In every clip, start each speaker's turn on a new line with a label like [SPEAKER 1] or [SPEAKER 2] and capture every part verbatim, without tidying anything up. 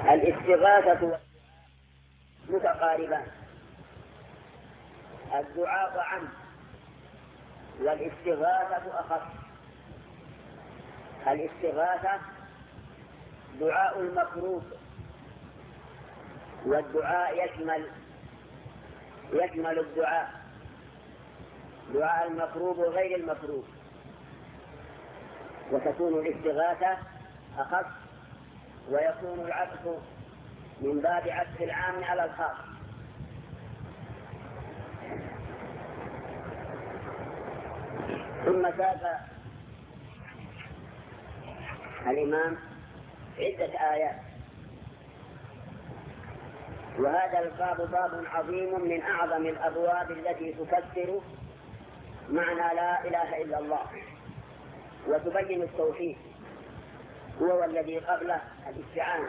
[SPEAKER 1] الاستغاثة متقاربان، الدعاء عام والاستغاثة أخف. الاستغاثة دعاء المكروب، والدعاء يشمل يشمل الدعاء دعاء المكروب وغير المكروب، وتكون الاستغاثة أخف، ويكون العطف من باب عطف العام على الخاص. ثم ساق الإمام عدة آيات، وهذا الباب باب عظيم من أعظم الأبواب التي تفسر معنى لا إله إلا الله وتبين التوحيد، هو الذي قبله الاستعانة،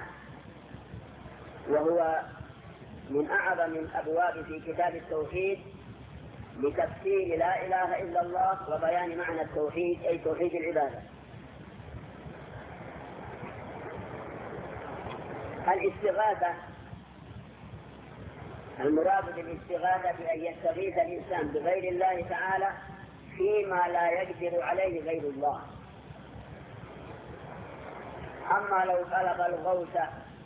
[SPEAKER 1] وهو من أعظم الأبواب في كتاب التوحيد لتفسير لا إله إلا الله وبيان معنى التوحيد، أي توحيد العبادة. الاستغاثة، المراد بالاستغاثة أن يستغيث الإنسان بغير الله تعالى فيما لا يقدر عليه غير الله. أما لو طلب الغوث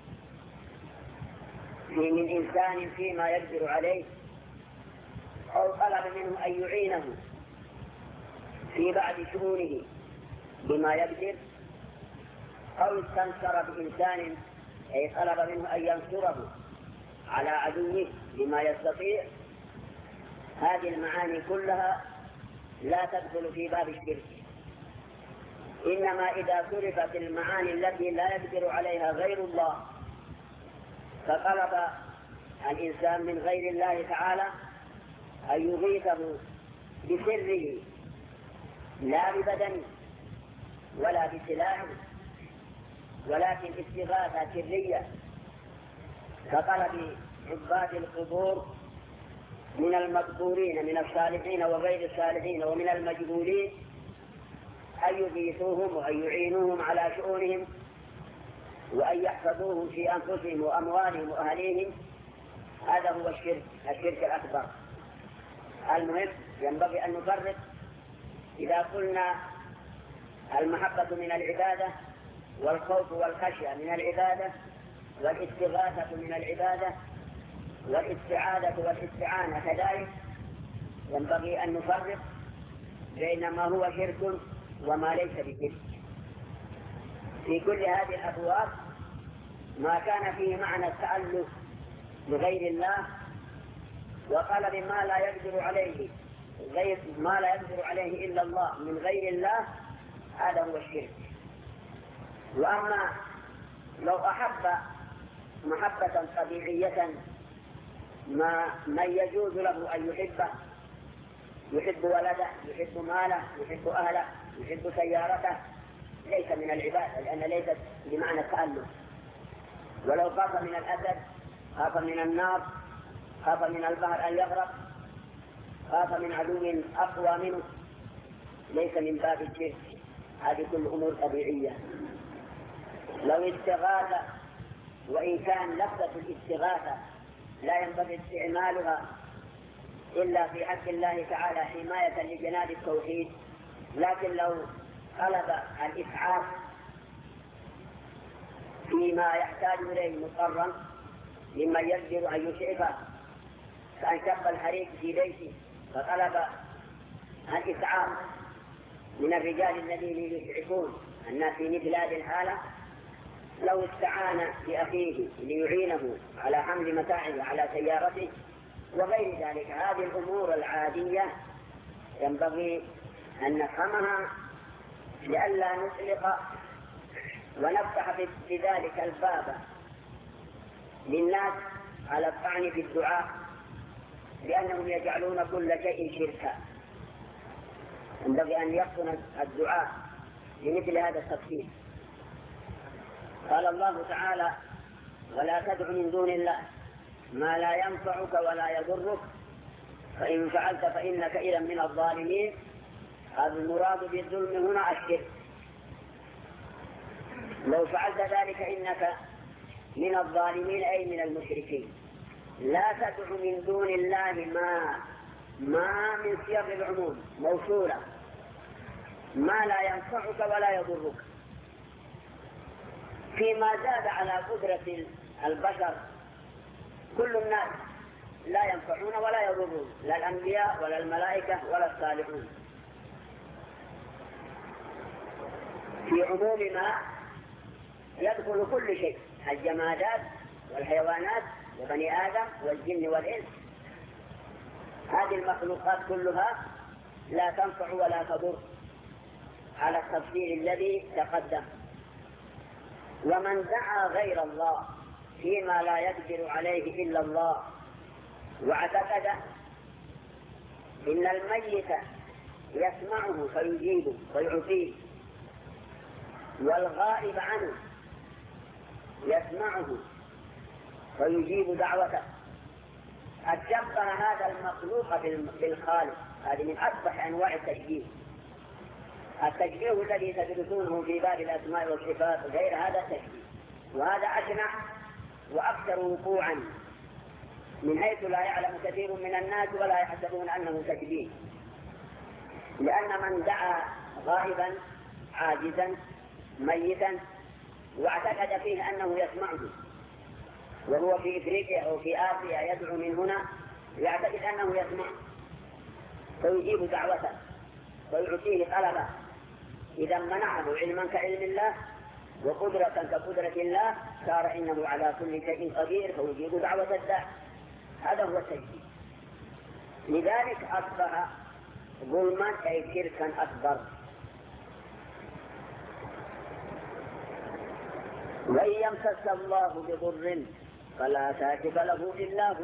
[SPEAKER 1] من إنسان فيما يقدر عليه، أو طلب منه أن يعينه في بعض شؤونه بما يقدر، أو استنصر بإنسان أي طلب منه أن ينصره على عدوه بما يستطيع، هذه المعاني كلها لا تدخل في باب الشرك. إنما إذا صرفت المعاني التي لا يقدر عليها غير الله، فطلب الإنسان من غير الله تعالى أن يغيثه بسره لا ببدنه ولا بسلاحه، ولكن استغاثة سرية كطلب عباد القبور من المقبورين من الصالحين وغير الصالحين ومن المجهولين أن يغيثوهم وأن يعينوهم على شؤونهم وأن يحفظوهم في أنفسهم وأموالهم وأهليهم. هذا هو الشرك، الشرك الأكبر. المهم ينبغي أن نفرق، إذا قلنا المحبة من العبادة والخوف والخشية من العبادة والاستغاثة من العبادة والاستعاذة والاستعانة كذلك، ينبغي أن نفرق بين ما هو شرك وما ليس بشرك. في كل هذه الأبواب ما كان فيه معنى التألف بغير الله وطلب ما لا يقدر عليه غير ما لا يقدر عليه إلا الله من غير الله، هذا هو الشرك. وأما لو أحب محبة طبيعية ما من يجوز له أن يحبه، يحب ولده، يحب ماله، يحب أهله، يحب سيارته، ليس من العبادة، لأن ليست بمعنى التألف. ولو خاف من الأسد، خاف من النار، خاف من البحر أن يغرق، خاف من عدو أقوى منه، ليس من باب الشرك. هذه كل أمور طبيعية. لو استغاث، وإن كان لفظة الاستغاثة لا ينبغي استعمالها إلا في حق الله تعالى حماية لجناب التوحيد، لكن لو طلب الإسعاف فيما يحتاج إليه مضطرا ممن يقدر أن يسعفه، كأن شق الحريق في بيته فطلب الإسعاف من الرجال الذين يسعفون الناس في مثل هذه الحالة، لو استعان بأخيه ليعينه على حمل متاعه على سيارته وغير ذلك، هذه الأمور العادية ينبغي أن نفهمها لئلا نطلق ونفتح بذلك الباب للناس على الطعن في الدعاء لأنهم يجعلون كل شيء شركا. ينبغي أن يحسن الدعاء لمثل هذا التفسير. قال الله تعالى: ولا تدع من دون الله ما لا ينفعك ولا يضرك فإن فعلت فإنك إذا من الظالمين. هذا المراد بالظلم هنا الشرك. لو فعلت ذلك إنك من الظالمين أي من المشركين. لا تدع من دون الله ما ما من صيغ العموم موصولة، ما لا ينفعك ولا يضرك. فيما زاد على قدرة البشر كل الناس لا ينفعون ولا يضرون، لا الأنبياء ولا الملائكة ولا الصالحون. في عموم ما يدخل كل شيء، الجمادات والحيوانات وبني آدم والجن والإنس. هذه المخلوقات كلها لا تنفع ولا تضر على التفصيل الذي تقدم. ومن دعا غير الله فيما لا يقدر عليه إلا الله واعتقد إن الميت يسمعه فيجيبه ويعطيه، والغائب عنه يسمعه ويجيب دعوته، أشبه هذا المخلوق بالخالق. هذه من أصبح أنواع التشبيه. التشبيه الذي تدرسونه في باب الأسماء والصفات غير هذا التشبيه، وهذا أشنع وأكثر وقوعا من حيث لا يعلم كثير من الناس ولا يحسبون أنه تشبيه. لأن من دعا غائبا عاجزا ميتا واعتقد فيه أنه يسمعه، وهو في إفريقيا أو في آسيا يدعو من هنا يعتقد أنه يسمع، فيجيب دعوته ويعطيه طلبه. إذا منعه علما كعلم الله وقدرة كقدرة الله صار إنه على كل شيء قدير فيجيب دعوة الداع. هذا هو التشبيه. لذلك أصبح ظلما أي شركا أكبر. وإن يمسس الله بضر فلا كاشف له إلا هو،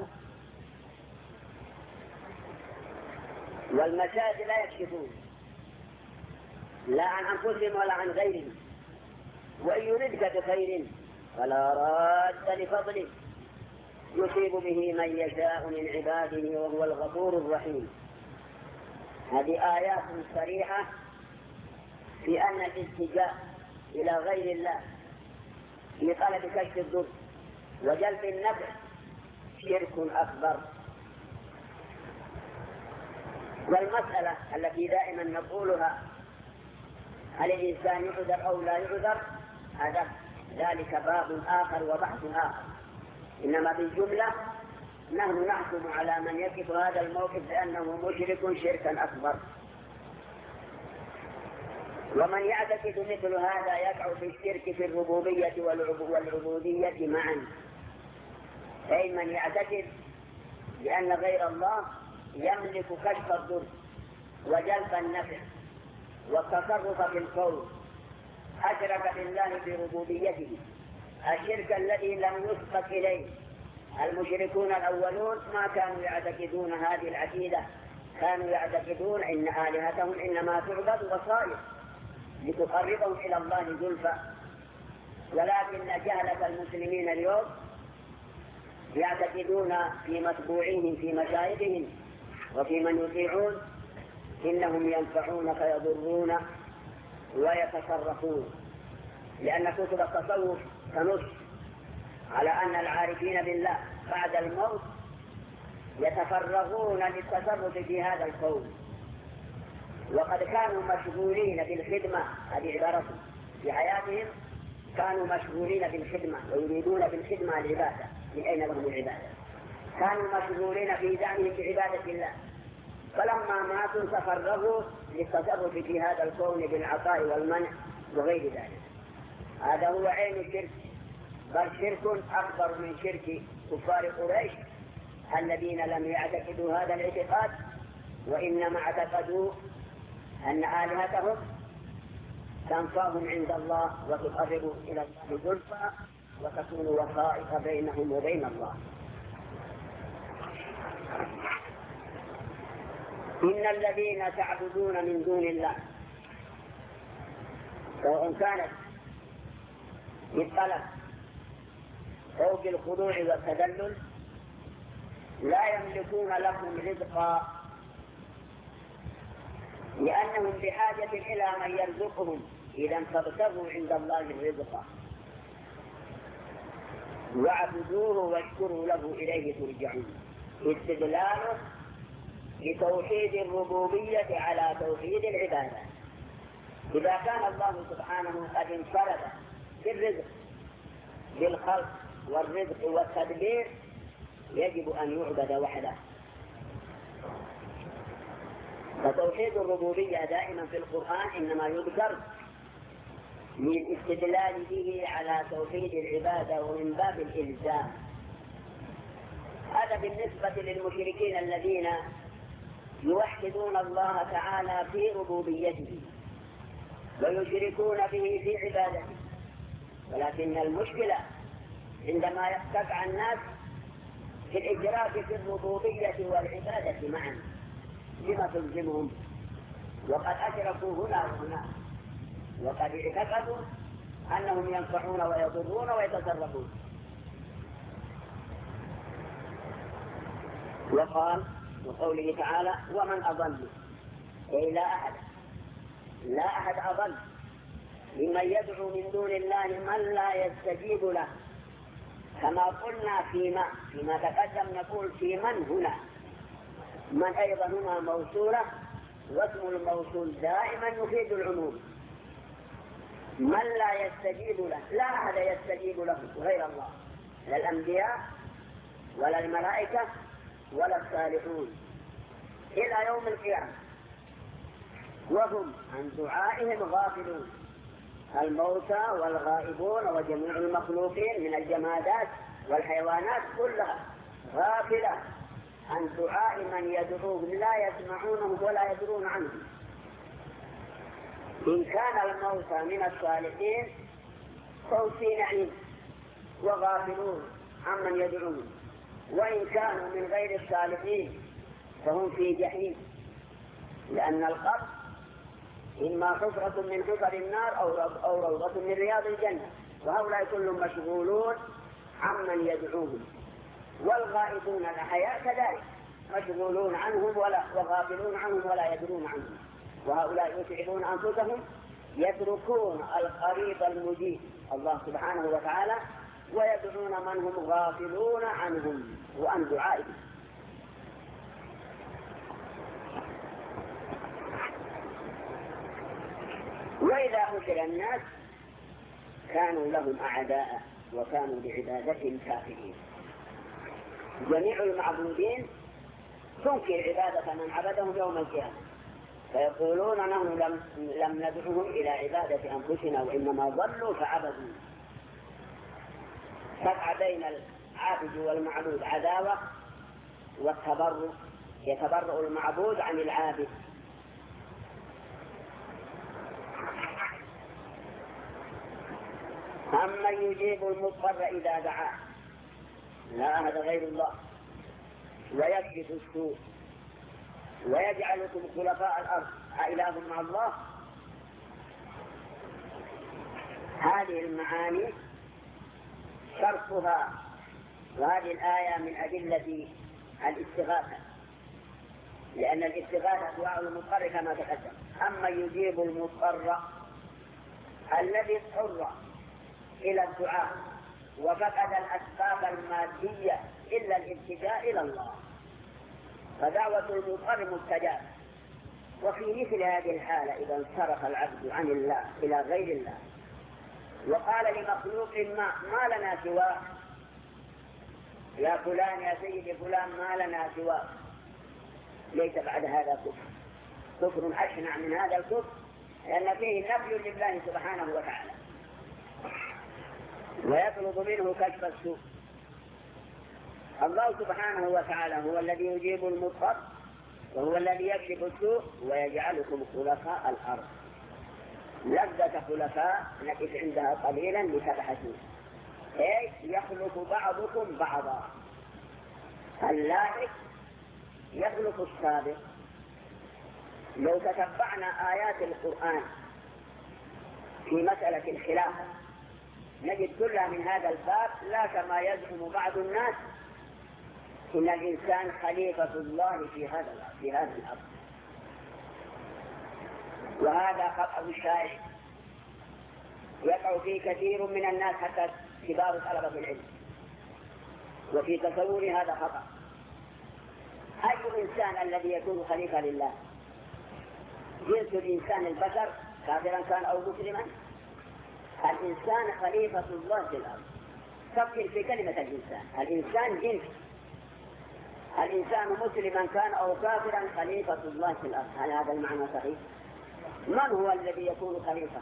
[SPEAKER 1] والمشاهد لا يكشفون لا عن أنفسهم ولا عن غيرهم. وإن يردك بخير فلا راد لفضله يصيب به من يشاء من عباده وهو الغفور الرحيم. هذه آيات صريحة في أن الالتجاء إلى غير الله لطلب كشف الضر وجلب النفع شرك أكبر. والمسألة التي دائما نقولها هل الإنسان يعذر أو لا يعذر، هذا ذلك باب آخر وبحث آخر. إنما بالجملة نحن نحكم على من يقف هذا الموقف بأنه مشرك شركا أكبر. ومن يعتقد مثل هذا يقع في الشرك في الربوبية والعبودية معا. أي من يعتقد بأن غير الله يملك كشف الضر وجلب النفع والتصرف في الكون أشرك بالله بربوبيته، الشرك الذي لم يسبق إليه. المشركون الأولون ما كانوا يعتقدون هذه العقيدة، كانوا يعتقدون إن آلهتهم إنما تعبد وصائر لتقربهم إلى الله زلفى. ولكن جهلة المسلمين اليوم يعتقدون في متبوعيهم في مشايخهم وفي من يطيعون إنهم ينفعون فيضرون ويتصرفون، لأن كتب التصوف تنص على أن العارفين بالله بعد الموت يتفرغون للتصرف في هذا الكون، وقد كانوا مشغولين بالخدمة. هذه عبارتهم في حياتهم، كانوا مشغولين بالخدمة ويريدون بالخدمة العبادة. من أين لهم العبادة؟ كانوا مشغولين في دعمهم بعبادة الله، فلما ماتوا تفرغوا للتصرف في هذا الكون بالعطاء والمنع وغير ذلك. هذا هو عين الشرك، بل شرك أكبر من شرك كفار قريش الذين لم يعتقدوا هذا الاعتقاد، وإنما اعتقدوا أن آلهتهم تنفعهم عند الله وتقرب إلى الله زلفى وتكون وسائط بينهم وبين الله. إن الذين تعبدون من دون الله سواء كانت بالطلب أو بالخضوع والتذلل لا يملكون لكم رزقا، لأنهم بحاجة إلى من يرزقهم. إذا فابتغوا عند الله الرزق. واعبدوه واشكروا له إليه ترجعون. استدلاله بتوحيد الربوبية على توحيد العبادة. إذا كان الله سبحانه قد انفرد بالرزق بالخلق والرزق والتدبير يجب أن يعبد وحده. فتوحيد الربوبية دائما في القرآن إنما يذكر للاستدلال به على توحيد العبادة ومن باب الإلزام. هذا بالنسبة للمشركين الذين يوحدون الله تعالى في ربوبيته ويشركون به في عبادته. ولكن المشكلة عندما يقتطع الناس في الإشراك في الربوبية والعبادة معا، لما تلزمهم وقد أشركوا هنا وهنا وقد اعتقدوا أنهم ينفعون ويضرون ويتصرفون. وقال وقوله تعالى ومن أضل، أي لا أحد لا أحد أضل ممن يدعو من دون الله من لا يستجيب له. كما قلنا فيما فيما تقدم نقول في من هنا، من أيضا هنا موصولة، واسم الموصول دائما يفيد العموم. من لا يستجيب له، لا أحد يستجيب له غير الله، لا الأنبياء ولا الملائكة ولا الصالحون إلى يوم القيامة، وهم عن دعائهم غافلون. الموتى والغائبون وجميع المخلوقين من الجمادات والحيوانات كلها غافلة عن دعاء من يدعوهم، لا يسمعونهم ولا يدرون عنهم. إن كان الموتى من الصالحين فهم في نعيم وغافلون عمن يدعون، وإن كانوا من غير الصالحين فهم في جحيم، لأن القبر إما حفرة من حفر النار أو روضة من رياض الجنة، وهؤلاء كلهم مشغولون عمن يدعوهم. والغائبون الأحياء كذلك مشغولون عنهم ولا وغافلون عنهم ولا يدرون عنهم، وهؤلاء يتعبون أنفسهم يتركون القريب المجيب الله سبحانه وتعالى ويدعون من هم غافلون عنهم وعن دعائهم. وإذا حشر الناس كانوا لهم أعداء وكانوا بعبادتهم كافرين. جميع المعبودين تنكر عبادة من عبدهم يوم القيامة، فيقولون نحن لم, لم ندعوهم إلى عبادة أنفسنا وإنما ضلوا فعبدوا. تقع بين العابد والمعبود عداوة والتبرؤ، يتبرؤ المعبود عن العابد. أمن يجيب المضطر إذا دعاه، لا أحد غير الله، ويكشف السوء ويجعلكم خلفاء الأرض أإله مع الله. هذه المعاني شرطها، وهذه الآية من أدلة الاستغاثة، لأن الاستغاثة دعاء المضطر كما تقدم. أما يجيب المضطر الذي اضطر إلى الدعاء وفقد الأسباب المادية إلا الالتجاء إلى الله، فدعوة المضطر مستجاب. وفي مثل هذه الحالة إذا انصرف العبد عن الله إلى غير الله وقال لمخلوق ما ما لنا سواك، يا فلان يا سيدي فلان ما لنا سواك، ليس بعد هذا كفر، كفر أشنع من هذا الكفر، لأن فيه نفي لله سبحانه وتعالى ويطلب منه كشف السوء. الله سبحانه وتعالى هو الذي يجيب المضطر وهو الذي يكشف السوء ويجعلكم خلفاء الأرض. لذة خلفاء نقف عندها قليلا لتبحثوا، أي يخلق بعضكم بعضا. اللاحق يخلق السابق. لو تتبعنا آيات القرآن في مسألة الخلافة نجد كلها من هذا الباب، لا كما يزعم بعض الناس إن الإنسان خليفة الله في هذا في هذا الأرض، وهذا خطأ شائع يقع فيه كثير من الناس حتى كبار طلبة العلم. وفي تصور هذا خطأ. أي إنسان الذي يكون خليفة لله؟ جنس الإنسان البشر كافرا كان أو مسلما؟ الإنسان خليفة الله في الأرض. فكر في كلمة الإنسان، الإنسان جنس، الإنسان مسلما كان أو كافرا خليفة الله في الأرض. هل هذا المعنى صحيح؟ من هو الذي يكون خليفة؟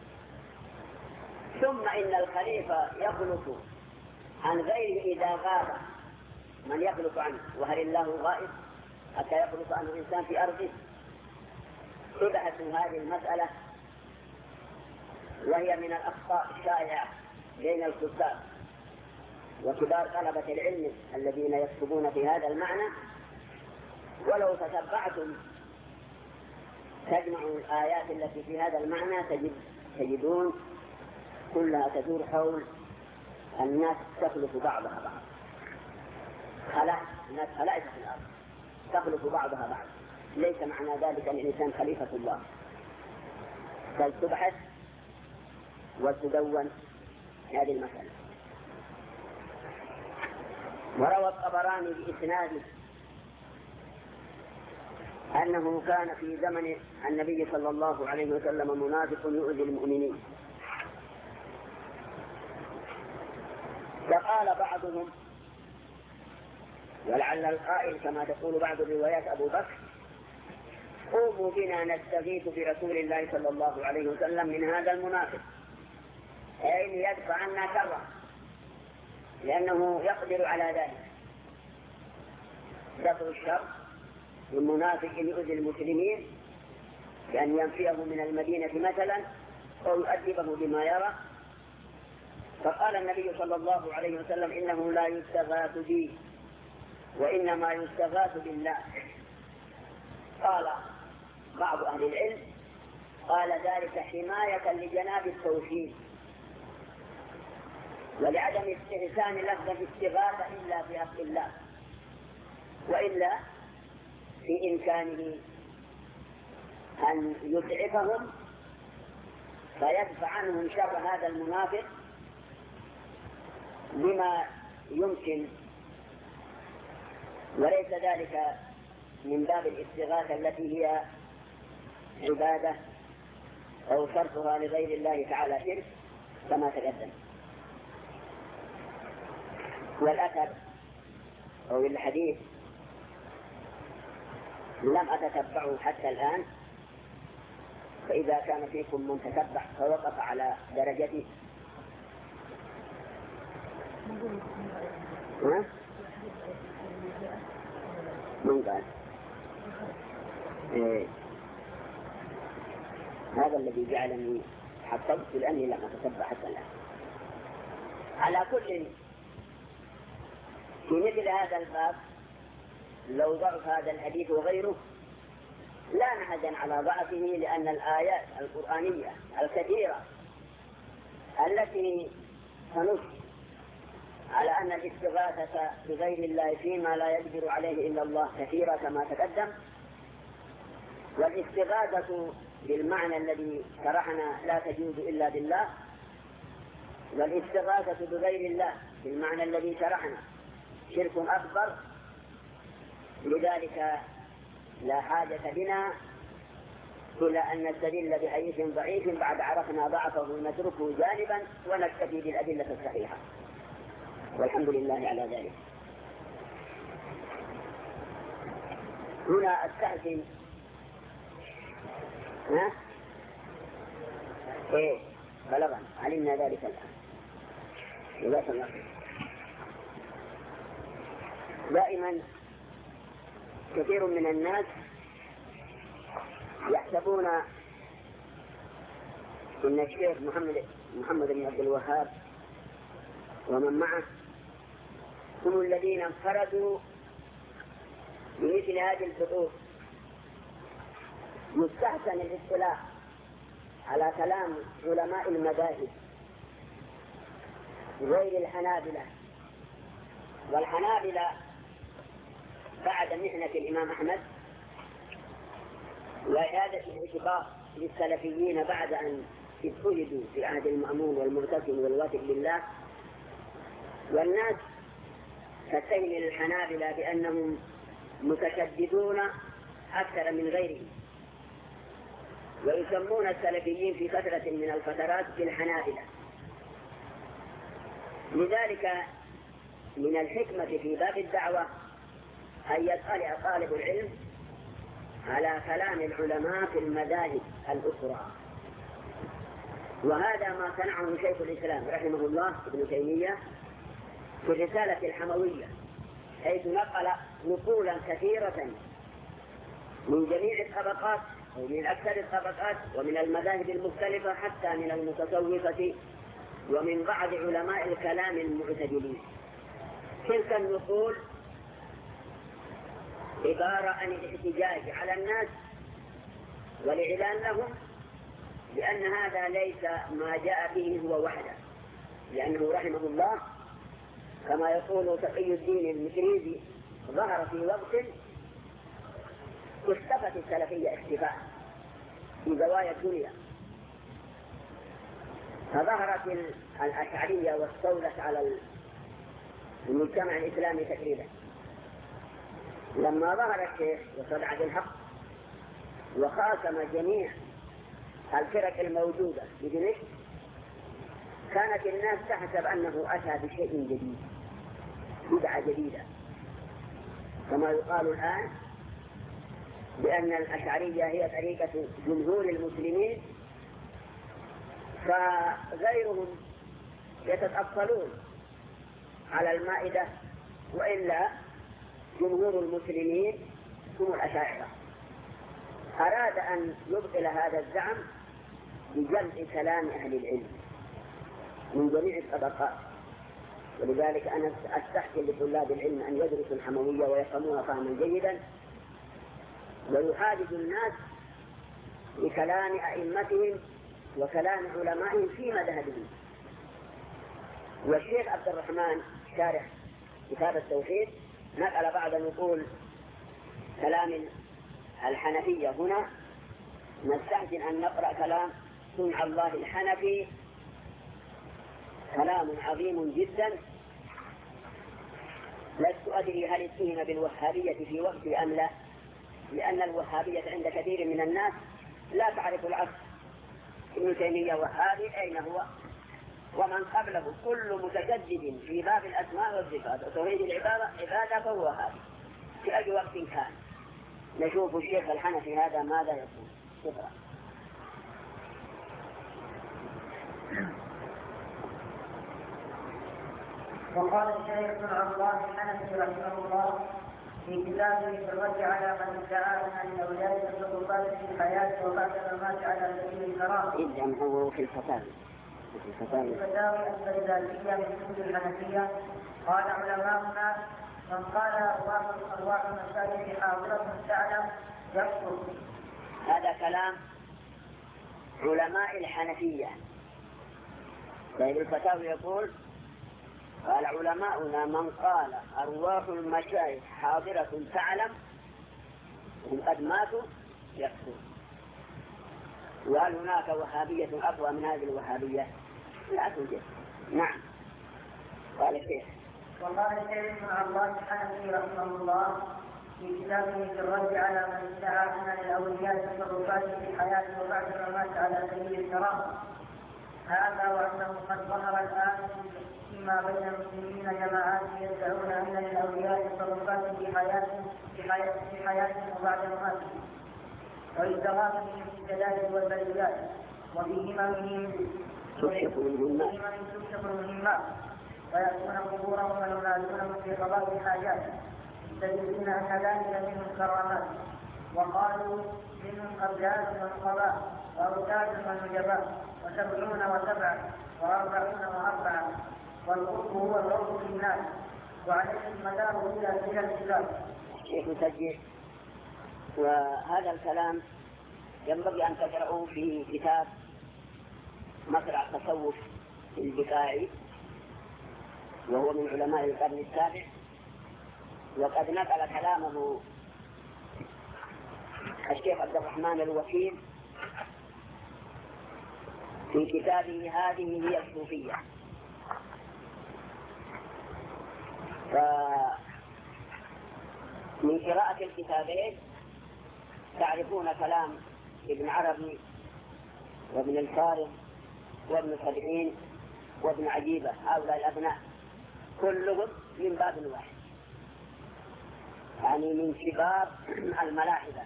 [SPEAKER 1] ثم إن الخليفة يخلف عن غيره إذا غاب. من يخلف عنه؟ وهل الله غائب حتى يخلف عنه إنسان في أرضه؟ تبحث هذه المسألة، وهي من الأخطاء الشائعة بين الكتاب وكبار طلبة العلم الذين يكتبون في هذا المعنى. ولو تتبعتم تجمع الآيات التي في هذا المعنى تجد تجدون كلها تدور حول الناس تخلف بعضها بعض. خلائق الناس خلائق في الأرض تخلف بعضها بعض، ليس معنى ذلك أن الإنسان خليفة الله. بل تبحث وتدون هذه المسألة. وروى الطبراني بإسناده أنه كان في زمن النبي صلى الله عليه وسلم منافق يؤذي المؤمنين، فقال بعضهم، ولعل القائل كما تقول بعض الروايات أبو بكر: قوموا بنا نستغيث برسول الله صلى الله عليه وسلم من هذا المنافق، أي ليدفع عنا شره، لأنه يقدر على ذلك. دفع الشر للمنافق يؤذي المسلمين بأن ينفيه من المدينة مثلا أو يؤدبه بما يرى. فقال النبي صلى الله عليه وسلم: إنه لا يستغاث بي وإنما يستغاث بالله. قال بعض أهل العلم: قال ذلك حماية لجناب التوحيد ولعدم استحسان لفظ الاستغاثة إلا في حق الله، وإلا في إمكانه أن يسعفهم فيدفع عنهم شر هذا المنافق بما يمكن، وليس ذلك من باب الاستغاثة التي هي عبادة أو صرفها لغير الله تعالى شرك كما تقدم. والأثر أو الحديث لم أتتبعه حتى الآن، فإذا كان فيكم من تتبع فوقف على درجته ها؟ من قال؟ إيه. هذا الذي جعلني حصلت لأني لم أتتبع حتى الآن. على كل، في مثل هذا الباب لو ضعف هذا الحديث وغيره لا نحزن على ضعفه، لأن الآيات القرآنية الكثيرة التي تنص على أن الاستغاثة بغير الله فيما لا يقدر عليه إلا الله كثيرة كما تقدم. والاستغاثة بالمعنى الذي شرحنا لا تجوز إلا بالله، والاستغاثة بغير الله بالمعنى الذي شرحنا شرك أكبر. لذلك لا حاجة بنا إلى أن نستدل بحديث ضعيف بعد عرفنا ضعفه نتركه جانبا ونكتفي بالأدلة الصحيحة، والحمد لله على ذلك. هنا أستأذن. ها؟ إيه بلغنا، علمنا ذلك الآن. جزاك الله خير. دائما كثير من الناس يحسبون أن الشيخ محمد محمد بن عبد الوهاب ومن معه هم الذين انفردوا بمثل هذه الفطور. يستحسن الاطلاع على كلام علماء المذاهب غير الحنابلة، والحنابلة بعد محنة الإمام أحمد وإعادة الاعتبار للسلفيين بعد أن اجتهدوا في عهد المأمون والمعتصم والواثق بالله، والناس تتهم للحنابلة بأنهم متشددون أكثر من غيرهم، ويسمون السلفيين في فترة من الفترات بالحنابلة. لذلك من الحكمة في باب الدعوة أن يطلع طالب العلم على كلام العلماء في المذاهب الأخرى، وهذا ما صنعه شيخ الإسلام رحمه الله ابن تيمية في الرسالة الحموية، حيث نقل نقولا كثيرة من جميع الطبقات ومن أكثر الطبقات ومن المذاهب المختلفة حتى من المتصوفة ومن بعض علماء الكلام المعتدلين. تلك النقول عبارة عن الاحتجاج على الناس والإعلان لهم لأن هذا ليس ما جاء به هو وحده، لأنه رحمه الله كما يقول تقي الدين المكريزي ظهر في وقت اختفت السلفية اختفاء في زوايا الدنيا، فظهرت الأشعرية واستولت على المجتمع الإسلامي تقريبا. لما ظهر الشيخ وصدع بالحق وخاصم جميع الفرق الموجودة بدمشق، كانت الناس تحسب أنه أتى بشيء جديد، بدعة جديدة، كما يقال الآن بأن الأشعرية هي طريقة جمهور المسلمين، فغيرهم يتطفلون على المائدة، وإلا جمهور المسلمين هم الأشاعرة. أراد أن يبطل هذا الزعم بجمع كلام أهل العلم من جميع الطبقات، ولذلك أنا أستحسن لطلاب العلم أن يدرسوا الحموية ويفهموها فهما جيدا، ويحادث الناس بكلام أئمتهم وكلام علمائهم في مذهبهم. والشيخ عبد الرحمن شارح كتاب التوحيد نقل بعض نقول كلام الحنفية. هنا نستحسن أن نقرأ كلام صنع الله الحنفي، كلام عظيم جدا. لست أدري هل اتهم بالوهابية في وقت أم لا، لأن الوهابية عند كثير من الناس لا تعرف العصر. ابن تيمية وهابي أين هو؟ ومن قبله كل متجدد في باب الأسماء والصفات وتوحيد العبادة عبادة فهو وهابي في أي وقت كان. نشوف الشيخ الحنفي هذا ماذا يقول. شكرا.
[SPEAKER 2] وقال الشيخ بن عبد الله الحنفي رحمه الله في كتابه في الرد على من ادعى ان الاولياء التصرفات في الحياه وبعد الممات على سبيل الكرامه.
[SPEAKER 1] إذن هو في الفتاوي في الفتاوي
[SPEAKER 2] البغدادية من كتب الحنفية. قال علماؤنا من قال أرواح أرواح المساجد حاضرة تعلم يكفر.
[SPEAKER 1] هذا كلام علماء الحنفية. طيب الفتاوي يقول قال علماؤنا من قال أرواح المشايخ حاضرة تعلم هم قد ماتوا يكفر. وهل هناك وهابية أقوى من هذه الوهابية؟ لا توجد. نعم. قال الشيخ.
[SPEAKER 2] وقال الشيخ بن عبد الله الحنفي رحمه الله في كتابه في الرد على من ادعى ان للاولياء تصرفات في الحياه وبعد الممات على سبيل الكرامه. هذا وانه قد ظهر الان فيما بين المسلمين جماعات يدعون ان للاولياء تصرفات في حياتهم في حياتهم في حياتهم وبعد مماتهم، ويستغاث بهم في الجلال والبليات وفي هممهم تكشف المهمات، ويأتون قبورهم وينادونهم في قضاء الحاجات يستدلون أن ذلك منهم كرامات، وقالوا منهم أبدال والقضاء وأوتاد والنجباء وسبعون وسبعة وأربعون وأربعة، والقرب هو الروض في الناس وعليه المدار إلى إلى الكتاب.
[SPEAKER 1] شيخ مسجل. وهذا الكلام ينبغي أن تقرأوه في كتاب مصرع التصوف البكائي، وهو من علماء القرن السابع، وقد نقل كلامه الشيخ عبد الرحمن الوكيل في كتابه هذه هي الصوفية. ف من قراءة الكتابين تعرفون كلام ابن عربي وابن الفارض وابن سبعين وابن عجيبة، هؤلاء الأبناء كلهم من باب واحد، يعني من كبار الملاحدة،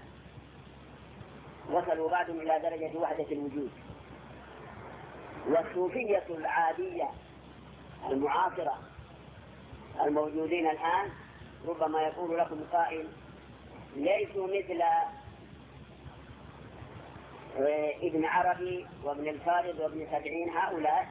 [SPEAKER 1] وصلوا بعضهم إلى درجة وحدة الوجود. والصوفية العادية المعاصرة الموجودين الآن ربما يقول لكم قائل ليسوا مثل ابن عربي وابن الفارض وابن سبعين، هؤلاء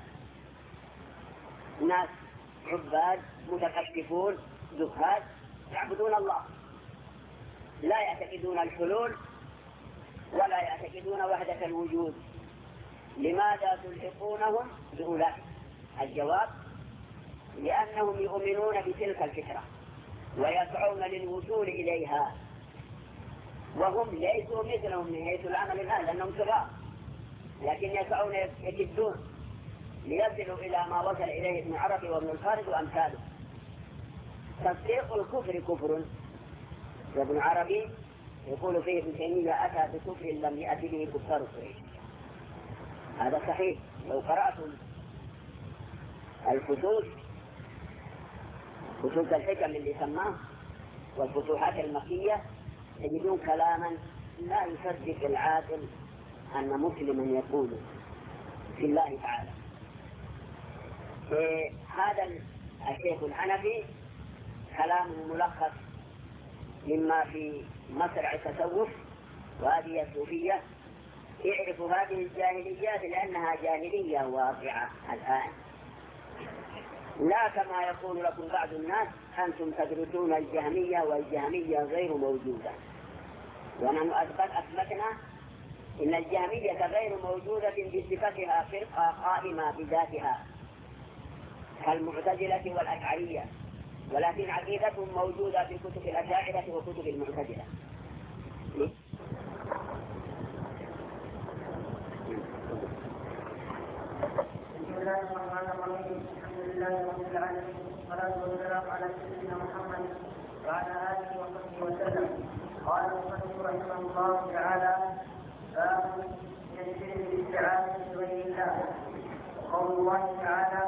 [SPEAKER 1] ناس عباد متكشفون زهاد يعبدون الله، لا يعتقدون الحلول ولا يعتقدون وحدة الوجود، لماذا تلحقونهم بأولئك؟ الجواب: لأنهم يؤمنون بتلك الفكرة ويسعون للوصول إليها، وهم ليسوا مثلهم من حيث العمل الآن لأنهم صغار، لكن يسعون يجدون ليصلوا إلى ما وصل إليه ابن عربي وابن الفارض وأمثاله. تصديق الكفر كفر، وابن عربي يقول فيه ابن تيمية أتى بكفر لم يأتي به كفار قريش. هذا صحيح، لو قرأتم الفصوص فصوص الحكم اللي سماه والفتوحات المكية تجدون كلاما لا يصدق العاقل أن مسلما يقول في الله تعالى. هذا الشيخ الحنفي كلامه ملخص مما في مصرع التصوف وهذه الصوفية. اعرفوا هذه الجاهليات لأنها جاهلية واقعة الآن، لا كما يقول لكم بعض الناس أنتم تدرسون الجهمية والجهمية غير موجودة، ونحن أثبتنا إن الجهمية غير موجودة بصفتها فرقة قائمة بذاتها كالمعتزلة والأشعرية، ولكن عقيدتهم موجودة في كتب الأشاعرة وكتب المعتزلة.
[SPEAKER 2] بسم الله الرحمن الرحيم. الحمد لله رب العالمين، والصلاة والسلام على سيدنا محمد وعلى آله وصحبه وسلم. قال المصنف رحمه الله تعالى: باب يشرك بالاستعانة بغير الله. وقول الله تعالى: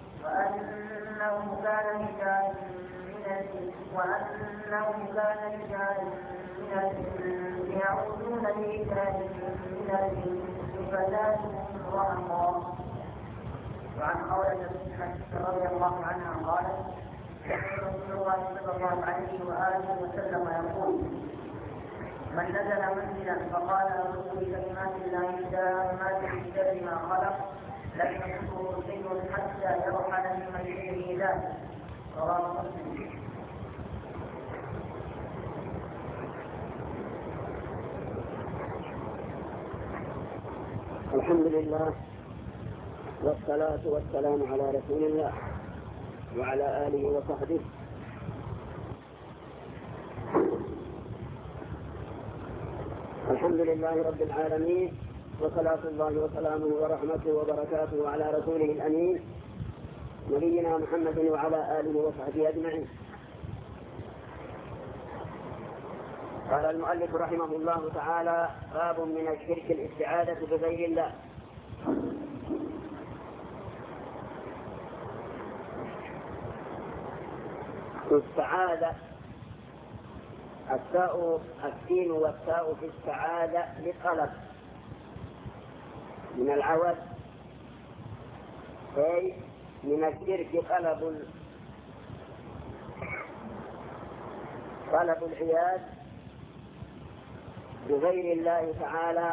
[SPEAKER 2] وأنه كان رجال من الإنس وأنه كان رجال من الإنس يعوذون برجال من الإنس فزادهم رهقا. وعن خولة رضي الله عنها قالت: سمعت رسول الله صلى الله عليه وآله وسلم يقول: من نزل منزلا فقال أعوذ بكلمات الله التامات من شر ما خلق لم يكن شيء حتى يرحل من مجده ذلك. رواه مسلم.
[SPEAKER 1] الحمد لله والصلاة والسلام على رسول الله وعلى آله وصحبه. الحمد لله رب العالمين، وصلاة الله وسلامه ورحمته وبركاته على رسوله الأمين نبينا محمد وعلى آله وصحبه أجمعين. قال المؤلف رحمه الله تعالى: باب من الشرك الاستعاذة بغير الله. السعادة التاء السين والتاء في السعادة لطلب من العوض، أي من الشرك طلب طلب العياذ بغير الله تعالى،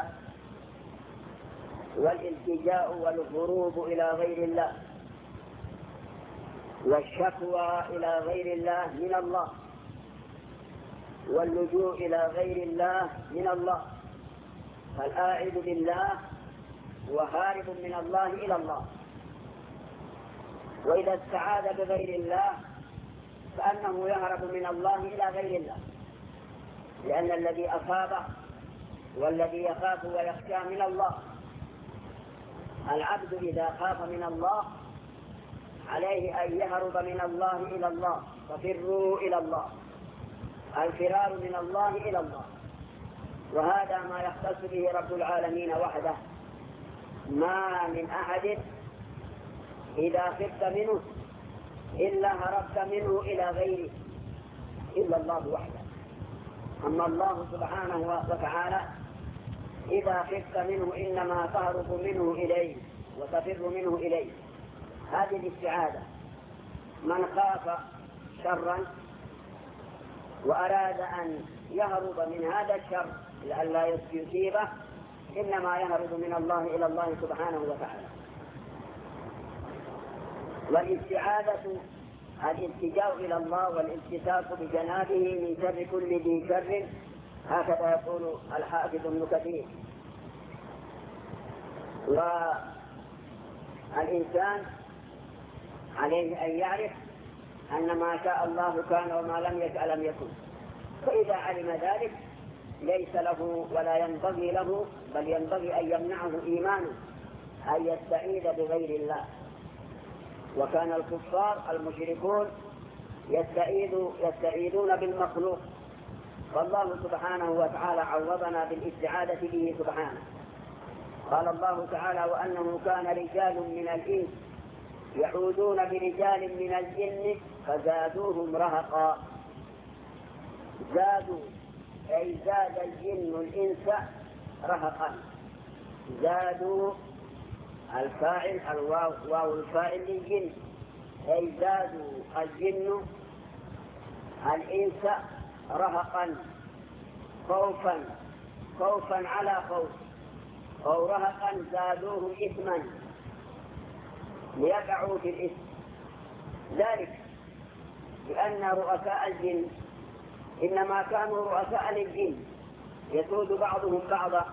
[SPEAKER 1] والالتجاء والهروب إلى غير الله، والشكوى إلى غير الله من الله، واللجوء إلى غير الله من الله، فالآعد بالله وهارب من الله إلى الله. وإذا استعاذ بغير الله فأنه يهرب من الله إلى غير الله، لأن الذي أصابه والذي يخاف ويخشى من الله. العبد إذا خاف من الله عليه أن يهرب من الله إلى الله، ففروا إلى الله. الفرار من الله إلى الله، وهذا ما يختص به رب العالمين وحده. ما من أحد إذا خفت منه إلا هربت منه إلى غيره إلا الله وحده. أما الله سبحانه وتعالى إذا خفت منه إنما تهرب منه إليه وتفر منه إليه. هذه الاستعاذة. من خاف شرا وأراد أن يهرب من هذا الشر لئلا يصيبه إنما يهرب من الله إلى الله سبحانه وتعالى. والاستعاذة الالتجاء إلى الله والالتساق بجنابه من شر كل ذي شر، هكذا يقول الحافظ ابن كثير. والإنسان عليه أن يعرف أن ما شاء الله كان وما لم يشأ لم يكن، فإذا علم ذلك ليس له ولا ينبغي له، بل ينبغي أن يمنعه إيمانه أن يستعيذ بغير الله. وكان الكفار المشركون يستعيذ يستعيذون بالمخلوق، والله سبحانه وتعالى عوضنا بالاستعاذة به سبحانه. قال الله تعالى: وأنه كان رجال من الإنس يعوذون برجال من الجن فزادوهم رهقا. زادوا أي زاد الجن الإنس رهقا. زادوا الفاعل الواو واو الفاعل للجن، أي زادوا الجن الإنس رهقا، خوفا خوفا على خوف، أو رهقا زادوه إثما ليقعوا في الإثم. ذلك لأن رؤساء الجن إنما كانوا رؤساء للجن يسود بعضهم بعضا،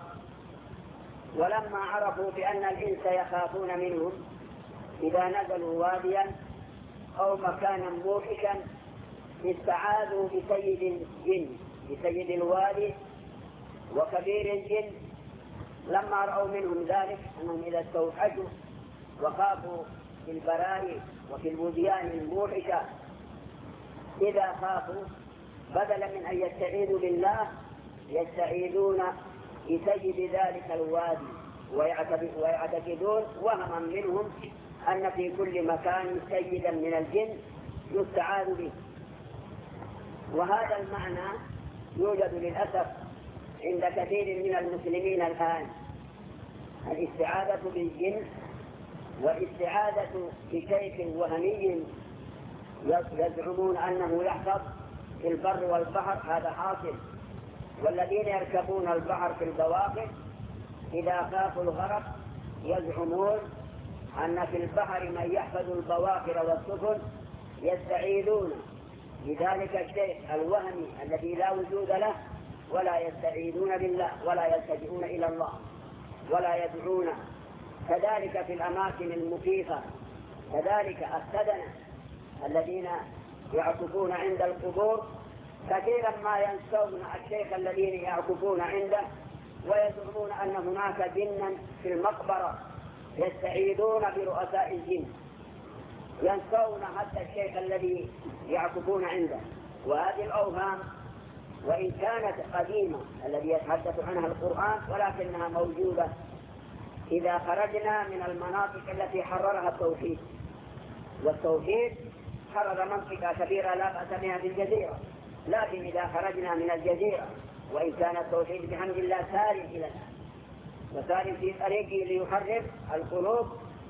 [SPEAKER 1] ولما عرفوا بأن الإنس يخافون منهم إذا نزلوا واديا أو مكانا موحشا استعاذوا بسيد الجن بسيد الوادي وكبير الجن. لما رأوا منهم ذلك أنهم إذا استوحشوا وخافوا في البراري وفي الوديان الموحشة إذا خافوا بدلا من أن يستعيذوا بالله يستعيذون بسيد ذلك الوادي، ويعتقدون وهما منهم أن في كل مكان سيدا من الجن يستعاذ به. وهذا المعنى يوجد للأسف عند كثير من المسلمين الآن، الاستعاذة بالجن والاستعاذة بشيخ وهمي يزعمون أنه يحفظ في البر والبحر، هذا حاصل. والذين يركبون البحر في البواخر إذا خافوا الغرق يزعمون أن في البحر من يحفظ البواخر والسفن يستعيذون بذلك الشيخ الوهمي الذي لا وجود له، ولا يستعيذون بالله ولا يلتجئون إلى الله ولا يدعون. كذلك في الأماكن المخيفة، كذلك السدنة الذين يعكفون عند القبور كثيرا ما ينسون الشيخ الذين يعكفون عنده ويزعمون أن هناك جنا في المقبرة يستعيذون برؤساء الجن، ينسون حتى الشيخ الذي يعكفون عنده. وهذه الأوهام وإن كانت قديمة الذي يتحدث عنها القرآن ولكنها موجودة إذا خرجنا من المناطق التي حررها التوحيد. والتوحيد حرر منطقة كبيرة لا بأس بها في الجزيرة، لكن إذا خرجنا من الجزيرة وإن كان التوحيد بحمد الله سار إلى الآن وسار في طريقه ليحرر القلوب،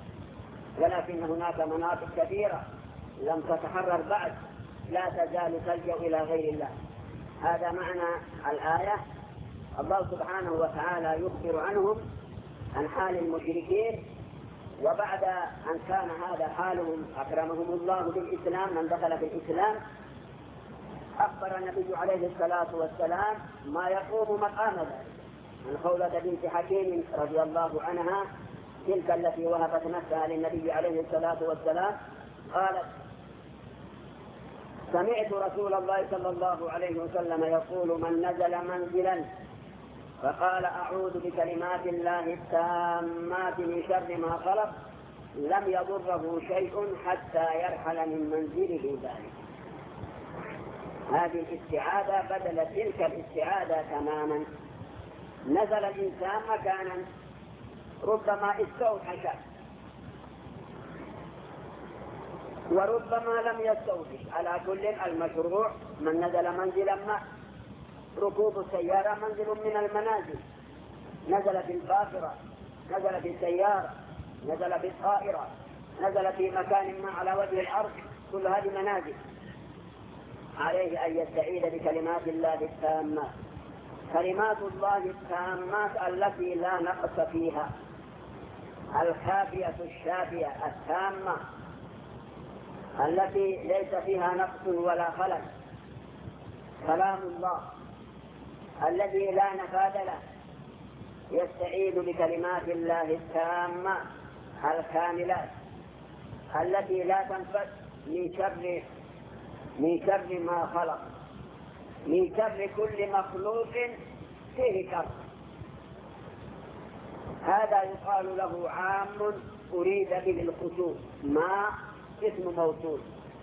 [SPEAKER 1] ولكن هناك مناطق كثيرة لم تتحرر بعد لا تزال تلجأ إلى غير الله. هذا معنى الآية. الله سبحانه وتعالى يخبر عنهم عن حال المشركين، وبعد أن كان هذا حالهم أكرمهم الله بالإسلام من دخل في الإسلام أخبر النبي عليه الصلاة والسلام ما يقوم مقام ذلك. من خولة بنت حكيم رضي الله عنها تلك التي وهبت نفسها للنبي عليه الصلاة والسلام قالت: سمعت رسول الله صلى الله عليه وسلم يقول: من نزل منزلا فقال أعوذ بكلمات الله التامات من شر ما خلق لم يضره شيء حتى يرحل من منزله ذلك. هذه الاستعادة بدل تلك الاستعادة تماما. نزل الإنسان مكانا ربما استوحش وربما لم يستوحش، على كل المشروع من نزل منزلا ما. ركوب السيارة منزل من المنازل، نزل بالباخرة، نزل بالسيارة، نزل بالطائرة، نزل في مكان ما على وجه الأرض، كل هذه منازل. عليه أن يستعيد بكلمات الله التامات، كلمات الله التامات التي لا نقص فيها، الكافية الشافية التامة التي ليس فيها نقص ولا خلل. كلام الله الذي لا نفاد له، يستعيد بكلمات الله التامة الكاملات التي لا تنفد من شر من شر ما خلق، من شر كل مخلوق فيه شر. هذا يقال له عام أريد به الخصوص. ما اسم موصول،